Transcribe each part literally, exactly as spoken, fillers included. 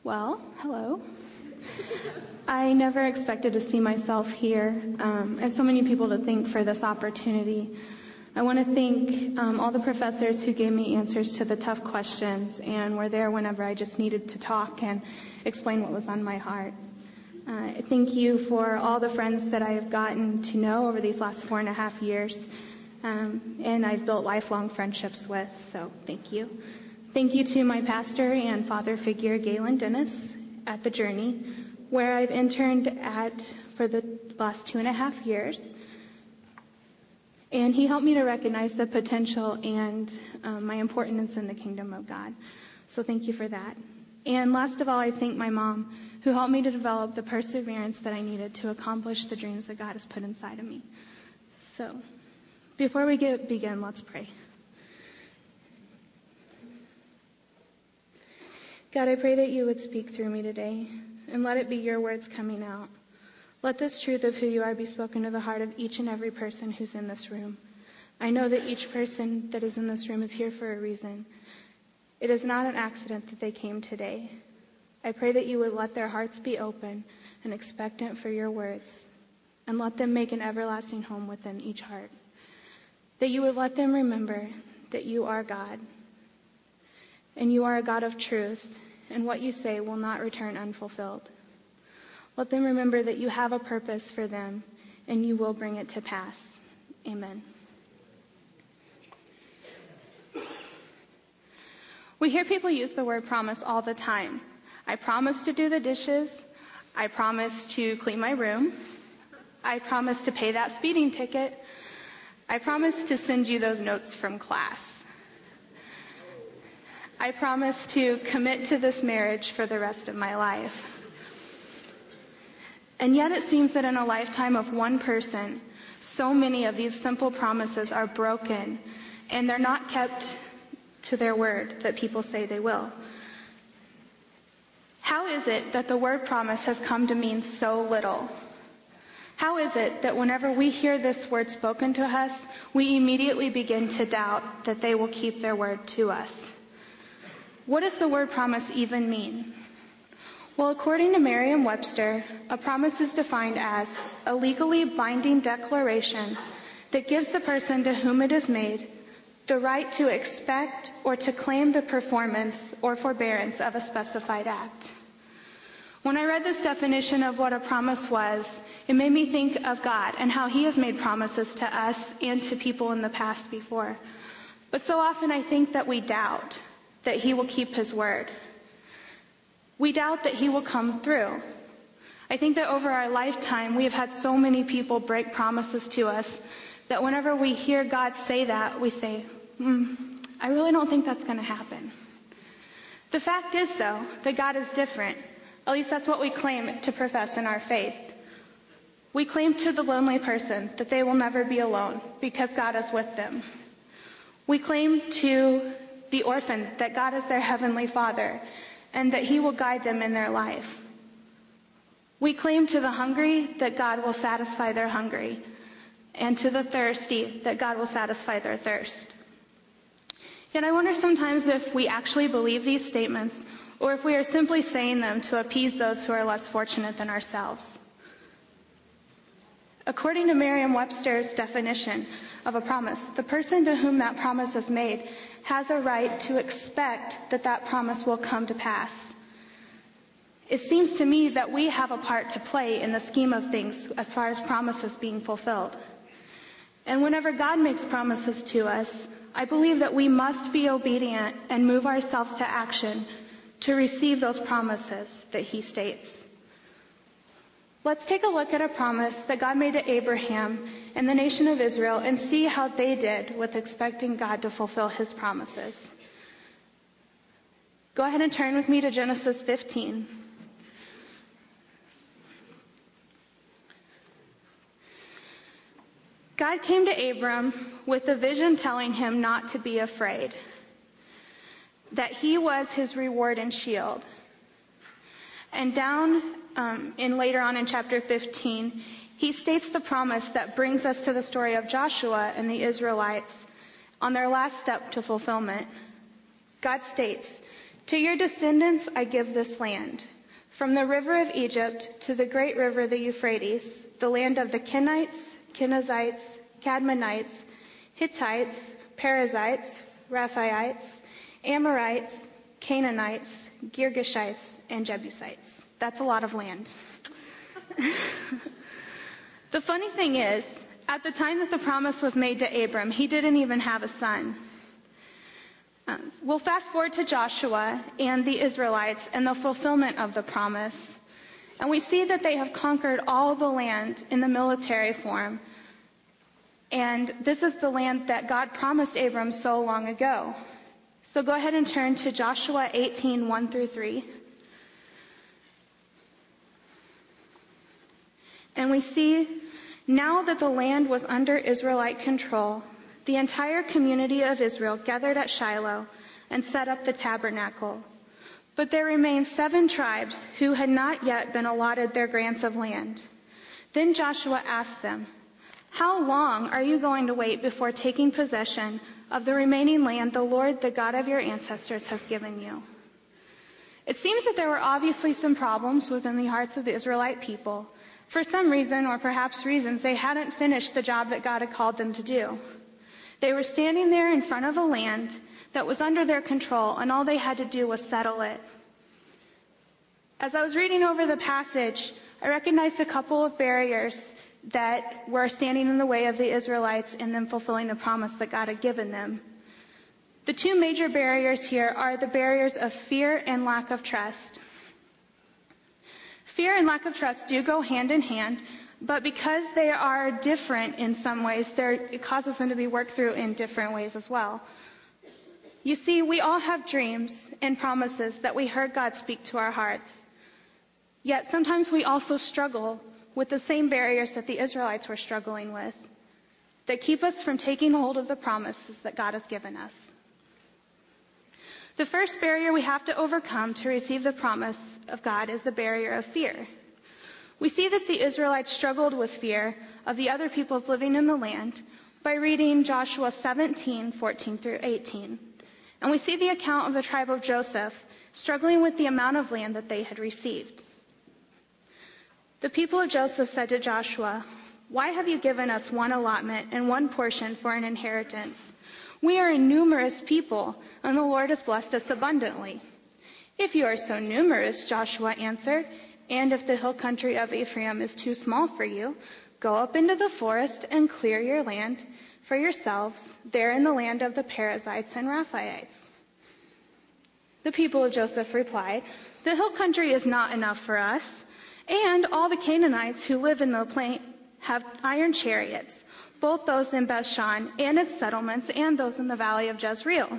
Well, hello. I never expected to see myself here. Um, I have so many people to thank for this opportunity. I want to thank um, all the professors who gave me answers to the tough questions and were there whenever I just needed to talk and explain what was on my heart. Uh, thank you for all the friends that I have gotten to know over these last four and a half years, um, and I've built lifelong friendships with, so thank you. Thank you to my pastor and father figure, Galen Dennis, at The Journey, where I've interned at for the last two and a half years. And he helped me to recognize the potential and um, my importance in the kingdom of God. So thank you for that. And last of all, I thank my mom, who helped me to develop the perseverance that I needed to accomplish the dreams that God has put inside of me. So before we get, begin, let's pray. God, I pray that you would speak through me today, and let it be your words coming out. Let this truth of who you are be spoken to the heart of each and every person who's in this room. I know that each person that is in this room is here for a reason. It is not an accident that they came today. I pray that you would let their hearts be open and expectant for your words, and let them make an everlasting home within each heart. That you would let them remember that you are God, and you are a God of truth, and what you say will not return unfulfilled. Let them remember that you have a purpose for them, and you will bring it to pass. Amen. We hear people use the word promise all the time. I promise to do the dishes. I promise to clean my room. I promise to pay that speeding ticket. I promise to send you those notes from class. I promise to commit to this marriage for the rest of my life. And yet it seems that in a lifetime of one person, so many of these simple promises are broken, and they're not kept to their word that people say they will. How is it that the word promise has come to mean so little? How is it that whenever we hear this word spoken to us, we immediately begin to doubt that they will keep their word to us? What does the word promise even mean? Well, according to Merriam-Webster, a promise is defined as a legally binding declaration that gives the person to whom it is made the right to expect or to claim the performance or forbearance of a specified act. When I read this definition of what a promise was, it made me think of God and how He has made promises to us and to people in the past before. But so often I think that we doubt that He will keep His word. We doubt that He will come through. I think that over our lifetime, we have had so many people break promises to us that whenever we hear God say that, we say, hmm, I really don't think that's going to happen. The fact is, though, that God is different. At least that's what we claim to profess in our faith. We claim to the lonely person that they will never be alone because God is with them. We claim to the orphan that God is their heavenly Father and that He will guide them in their life. We claim to the hungry that God will satisfy their hungry, and to the thirsty that God will satisfy their thirst. Yet I wonder sometimes if we actually believe these statements, or if we are simply saying them to appease those who are less fortunate than ourselves. According to Merriam-Webster's definition of a promise, the person to whom that promise is made has a right to expect that that promise will come to pass. It seems to me that we have a part to play in the scheme of things as far as promises being fulfilled. And whenever God makes promises to us, I believe that we must be obedient and move ourselves to action to receive those promises that He states. Let's take a look at a promise that God made to Abraham and the nation of Israel and see how they did with expecting God to fulfill His promises. Go ahead and turn with me to Genesis fifteen. God came to Abram with a vision telling him not to be afraid, that He was his reward and shield. And down um, in later on in chapter fifteen, he states the promise that brings us to the story of Joshua and the Israelites on their last step to fulfillment. God states, To your descendants I give this land, from the river of Egypt to the great river, the Euphrates, the land of the Kenites, Kenizzites, Cadmonites, Hittites, Perizzites, Rephaites, Amorites, Canaanites, Girgashites, and Jebusites. That's a lot of land. The funny thing is, at the time that the promise was made to Abram, he didn't even have a son. Um, we'll fast forward to Joshua and the Israelites and the fulfillment of the promise. And we see that they have conquered all the land in the military form. And this is the land that God promised Abram so long ago. So go ahead and turn to Joshua eighteen, one through three. And we see, now that the land was under Israelite control, the entire community of Israel gathered at Shiloh and set up the tabernacle. But there remained seven tribes who had not yet been allotted their grants of land. Then Joshua asked them, "How long are you going to wait before taking possession of the remaining land the Lord, the God of your ancestors, has given you?" It seems that there were obviously some problems within the hearts of the Israelite people. For some reason, or perhaps reasons, they hadn't finished the job that God had called them to do. They were standing there in front of a land that was under their control, and all they had to do was settle it. As I was reading over the passage, I recognized a couple of barriers that were standing in the way of the Israelites in them fulfilling the promise that God had given them. The two major barriers here are the barriers of fear and lack of trust. Fear and lack of trust do go hand in hand, but because they are different in some ways, it causes them to be worked through in different ways as well. You see, we all have dreams and promises that we heard God speak to our hearts. Yet sometimes we also struggle with the same barriers that the Israelites were struggling with, that keep us from taking hold of the promises that God has given us. The first barrier we have to overcome to receive the promise of God is the barrier of fear. We see that the Israelites struggled with fear of the other peoples living in the land by reading Joshua seventeen, fourteen through eighteen. And we see the account of the tribe of Joseph struggling with the amount of land that they had received. The people of Joseph said to Joshua, "Why have you given us one allotment and one portion for an inheritance? We are a numerous people, and the Lord has blessed us abundantly." "If you are so numerous," Joshua answered, "and if the hill country of Ephraim is too small for you, go up into the forest and clear your land for yourselves there in the land of the Perizzites and Rephaites." The people of Joseph replied, "The hill country is not enough for us, and all the Canaanites who live in the plain have iron chariots, both those in Bethshan and its settlements and those in the valley of Jezreel."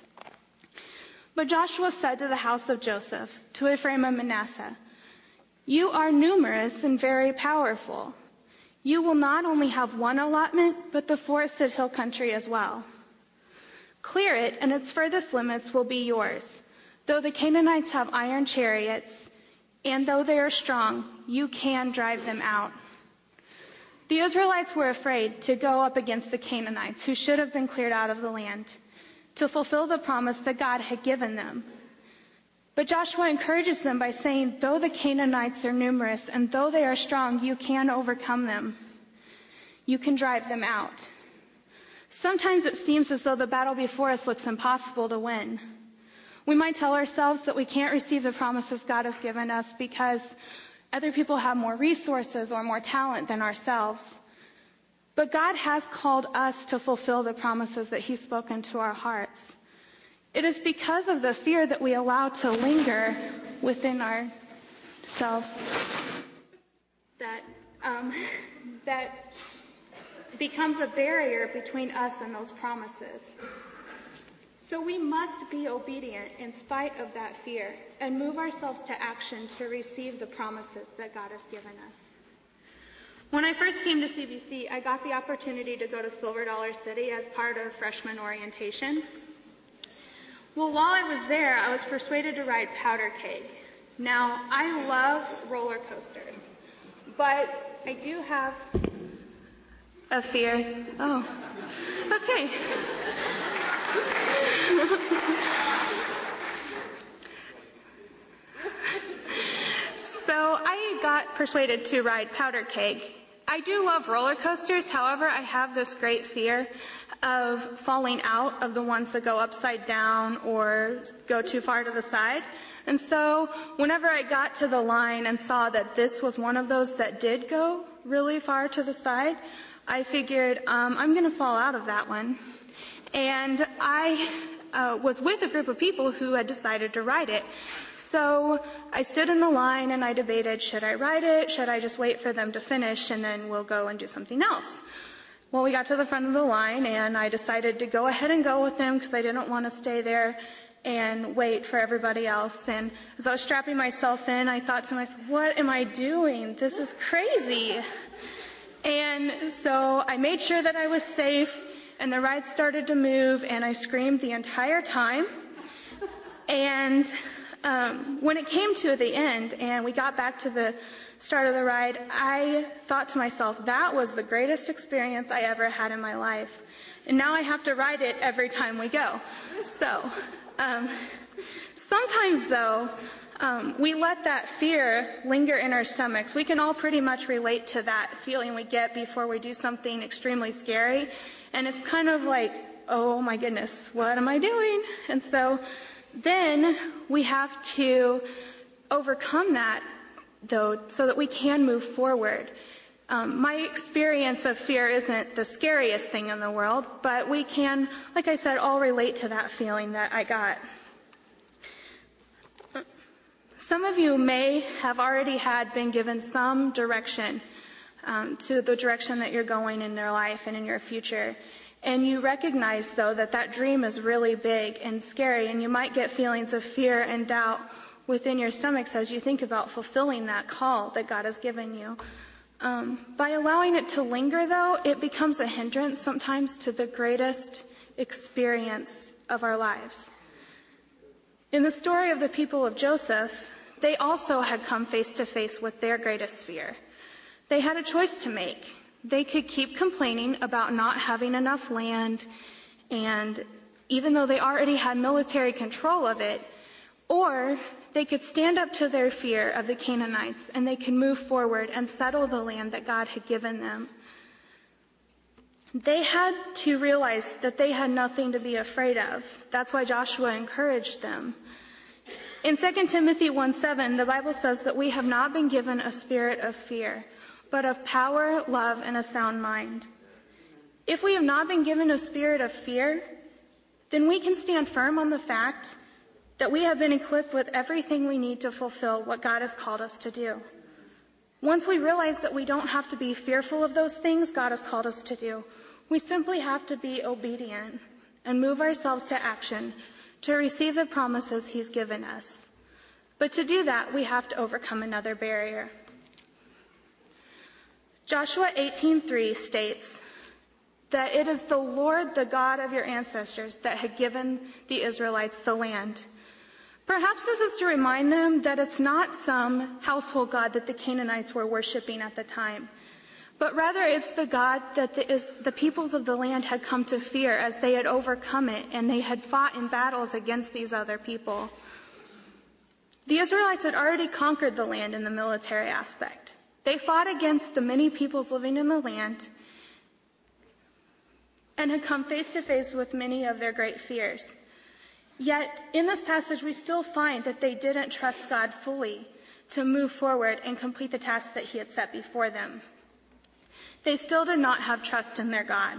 But Joshua said to the house of Joseph, to Ephraim and Manasseh, "You are numerous and very powerful. You will not only have one allotment, but the forested hill country as well. Clear it, and its furthest limits will be yours. Though the Canaanites have iron chariots, and though they are strong, you can drive them out." The Israelites were afraid to go up against the Canaanites, who should have been cleared out of the land, to fulfill the promise that God had given them. But Joshua encourages them by saying, though the Canaanites are numerous and though they are strong, you can overcome them. You can drive them out. Sometimes it seems as though the battle before us looks impossible to win. We might tell ourselves that we can't receive the promises God has given us because other people have more resources or more talent than ourselves. But God has called us to fulfill the promises that He's spoken to our hearts. It is because of the fear that we allow to linger within ourselves that um, that becomes a barrier between us and those promises. So we must be obedient in spite of that fear and move ourselves to action to receive the promises that God has given us. When I first came to C B C, I got the opportunity to go to Silver Dollar City as part of freshman orientation. Well, while I was there, I was persuaded to ride Powder Keg. Now, I love roller coasters, but I do have a fear. Oh, okay. I got persuaded to ride Powder Keg. I do love roller coasters. However, I have this great fear of falling out of the ones that go upside down or go too far to the side. And so whenever I got to the line and saw that this was one of those that did go really far to the side, I figured um, I'm going to fall out of that one. And I uh, was with a group of people who had decided to ride it. So I stood in the line and I debated, should I ride it? Should I just wait for them to finish and then we'll go and do something else? Well, we got to the front of the line and I decided to go ahead and go with them because I didn't want to stay there and wait for everybody else. And as I was strapping myself in, I thought to myself, what am I doing? This is crazy. And so I made sure that I was safe, and the ride started to move, and I screamed the entire time. And um, when it came to the end and we got back to the start of the ride, I thought to myself, that was the greatest experience I ever had in my life. And now I have to ride it every time we go. So um, sometimes, though, um, we let that fear linger in our stomachs. We can all pretty much relate to that feeling we get before we do something extremely scary. And it's kind of like, oh my goodness, what am I doing? And so then we have to overcome that, though, so that we can move forward. Um, my experience of fear isn't the scariest thing in the world, but we can, like I said, all relate to that feeling that I got. Some of you may have already had been given some direction um, to the direction that you're going in your life and in your future. And you recognize, though, that that dream is really big and scary, and you might get feelings of fear and doubt within your stomachs as you think about fulfilling that call that God has given you. Um, by allowing it to linger, though, it becomes a hindrance sometimes to the greatest experience of our lives. In the story of the people of Joseph, they also had come face to face with their greatest fear. They had a choice to make. They could keep complaining about not having enough land, and even though they already had military control of it, or they could stand up to their fear of the Canaanites and they could move forward and settle the land that God had given them. They had to realize that they had nothing to be afraid of. That's why Joshua encouraged them. In Second Timothy one seven, the Bible says that we have not been given a spirit of fear, but of power, love, and a sound mind. If we have not been given a spirit of fear, then we can stand firm on the fact that we have been equipped with everything we need to fulfill what God has called us to do. Once we realize that we don't have to be fearful of those things God has called us to do, we simply have to be obedient and move ourselves to action to receive the promises He's given us. But to do that, we have to overcome another barrier. Joshua eighteen three states that it is the Lord, the God of your ancestors, that had given the Israelites the land. Perhaps this is to remind them that it's not some household god that the Canaanites were worshiping at the time, but rather it's the God that the, is, the peoples of the land had come to fear as they had overcome it and they had fought in battles against these other people. The Israelites had already conquered the land in the military aspect. They fought against the many peoples living in the land and had come face to face with many of their great fears. Yet, in this passage, we still find that they didn't trust God fully to move forward and complete the task that He had set before them. They still did not have trust in their God.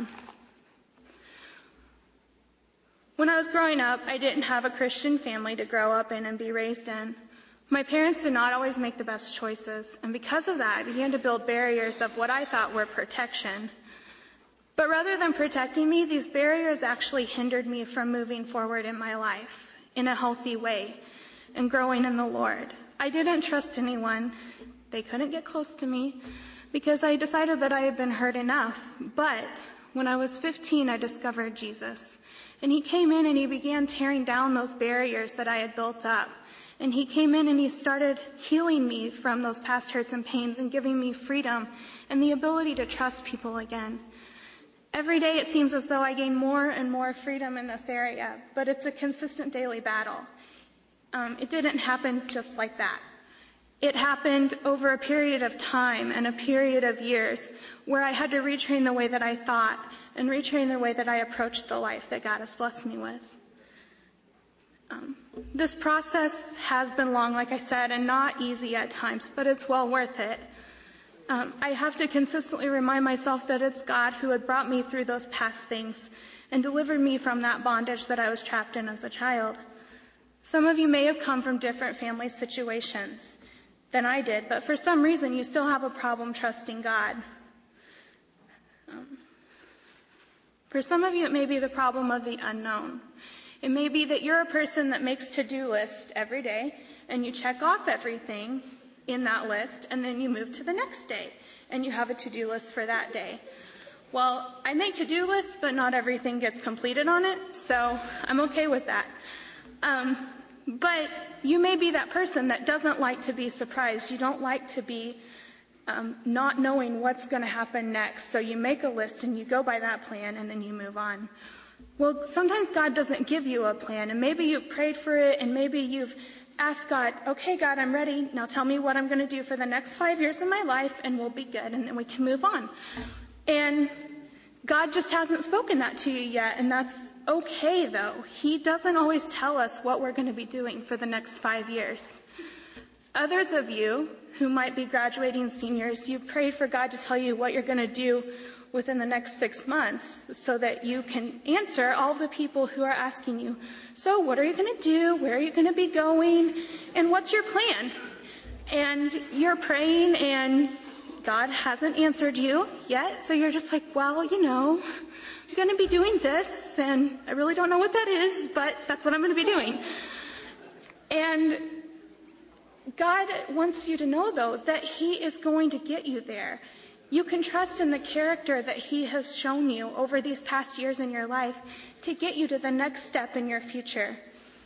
When I was growing up, I didn't have a Christian family to grow up in and be raised in. My parents did not always make the best choices, and because of that, I began to build barriers of what I thought were protection. But rather than protecting me, these barriers actually hindered me from moving forward in my life in a healthy way and growing in the Lord. I didn't trust anyone. They couldn't get close to me because I decided that I had been hurt enough. But when I was fifteen, I discovered Jesus. And He came in and He began tearing down those barriers that I had built up. And He came in and He started healing me from those past hurts and pains and giving me freedom and the ability to trust people again. Every day it seems as though I gain more and more freedom in this area, but it's a consistent daily battle. Um, it didn't happen just like that. It happened over a period of time and a period of years where I had to retrain the way that I thought and retrain the way that I approached the life that God has blessed me with. Um, this process has been long, like I said, and not easy at times, but it's well worth it. Um, I have to consistently remind myself that it's God who had brought me through those past things and delivered me from that bondage that I was trapped in as a child. Some of you may have come from different family situations than I did, but for some reason you still have a problem trusting God. Um, for some of you, it may be the problem of the unknown. It may be that you're a person that makes to-do lists every day, and you check off everything in that list, and then you move to the next day, and you have a to-do list for that day. Well, I make to-do lists, but not everything gets completed on it, so I'm okay with that. Um, but you may be that person that doesn't like to be surprised. You don't like to be um, not knowing what's going to happen next, so you make a list, and you go by that plan, and then you move on. Well, sometimes God doesn't give you a plan, and maybe you've prayed for it, and maybe you've asked God, okay, God, I'm ready. Now tell me what I'm going to do for the next five years of my life, and we'll be good, and then we can move on. And God just hasn't spoken that to you yet, and that's okay, though. He doesn't always tell us what we're going to be doing for the next five years. Others of you who might be graduating seniors, you've prayed for God to tell you what you're going to do within the next six months so that you can answer all the people who are asking you, so what are you going to do? Where are you going to be going? And what's your plan? And you're praying and God hasn't answered you yet. So you're just like, well, you know, I'm going to be doing this and I really don't know what that is, but that's what I'm going to be doing. And God wants you to know, though, that He is going to get you there. You can trust in the character that He has shown you over these past years in your life to get you to the next step in your future.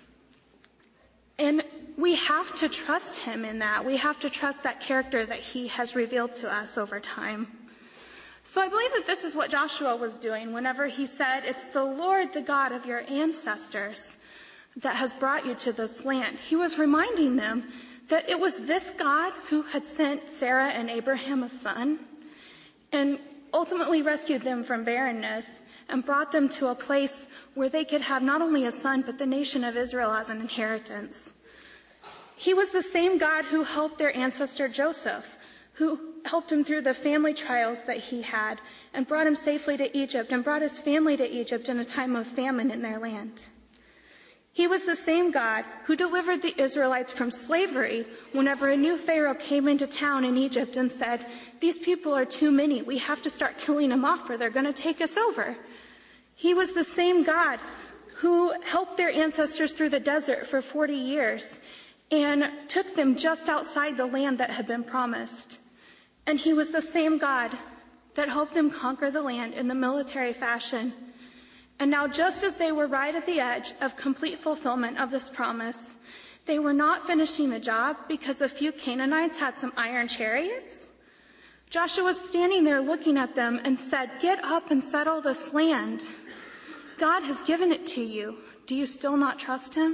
And we have to trust Him in that. We have to trust that character that He has revealed to us over time. So I believe that this is what Joshua was doing whenever he said, it's the Lord, the God of your ancestors, that has brought you to this land. He was reminding them that it was this God who had sent Sarah and Abraham a son and ultimately rescued them from barrenness and brought them to a place where they could have not only a son, but the nation of Israel as an inheritance. He was the same God who helped their ancestor Joseph, who helped him through the family trials that he had and brought him safely to Egypt and brought his family to Egypt in a time of famine in their land. He was the same God who delivered the Israelites from slavery whenever a new Pharaoh came into town in Egypt and said, these people are too many. We have to start killing them off or they're going to take us over. He was the same God who helped their ancestors through the desert for forty years and took them just outside the land that had been promised. And He was the same God that helped them conquer the land in the military fashion. And now, just as they were right at the edge of complete fulfillment of this promise, they were not finishing the job because a few Canaanites had some iron chariots. Joshua was standing there looking at them and said, get up and settle this land. God has given it to you. Do you still not trust Him?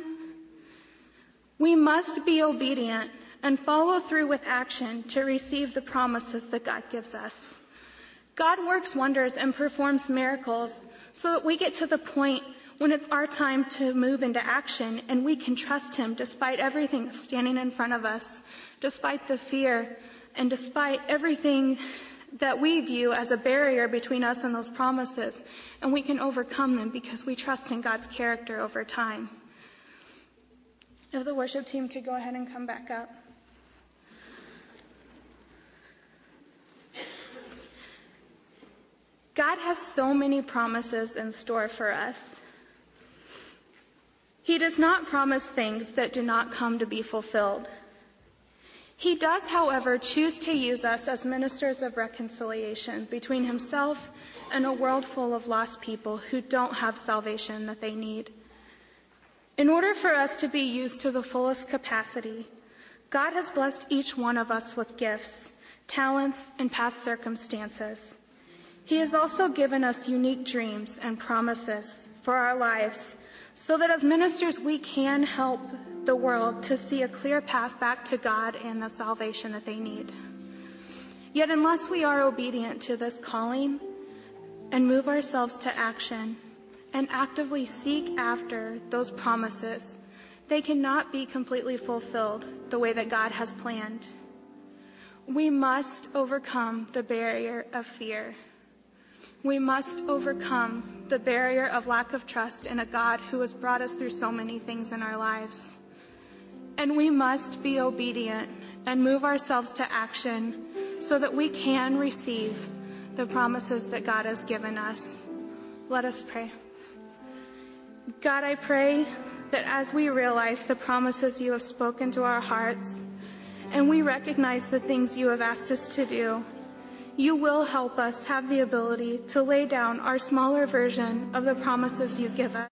We must be obedient and follow through with action to receive the promises that God gives us. God works wonders and performs miracles so that we get to the point when it's our time to move into action and we can trust Him despite everything standing in front of us, despite the fear, and despite everything that we view as a barrier between us and those promises. And we can overcome them because we trust in God's character over time. If the worship team could go ahead and come back up. God has so many promises in store for us. He does not promise things that do not come to be fulfilled. He does, however, choose to use us as ministers of reconciliation between Himself and a world full of lost people who don't have salvation that they need. In order for us to be used to the fullest capacity, God has blessed each one of us with gifts, talents, and past circumstances. He has also given us unique dreams and promises for our lives so that as ministers we can help the world to see a clear path back to God and the salvation that they need. Yet unless we are obedient to this calling and move ourselves to action and actively seek after those promises, they cannot be completely fulfilled the way that God has planned. We must overcome the barrier of fear. We must overcome the barrier of lack of trust in a God who has brought us through so many things in our lives. And we must be obedient and move ourselves to action so that we can receive the promises that God has given us. Let us pray. God, I pray that as we realize the promises you have spoken to our hearts and we recognize the things you have asked us to do, you will help us have the ability to lay down our smaller version of the promises you give us.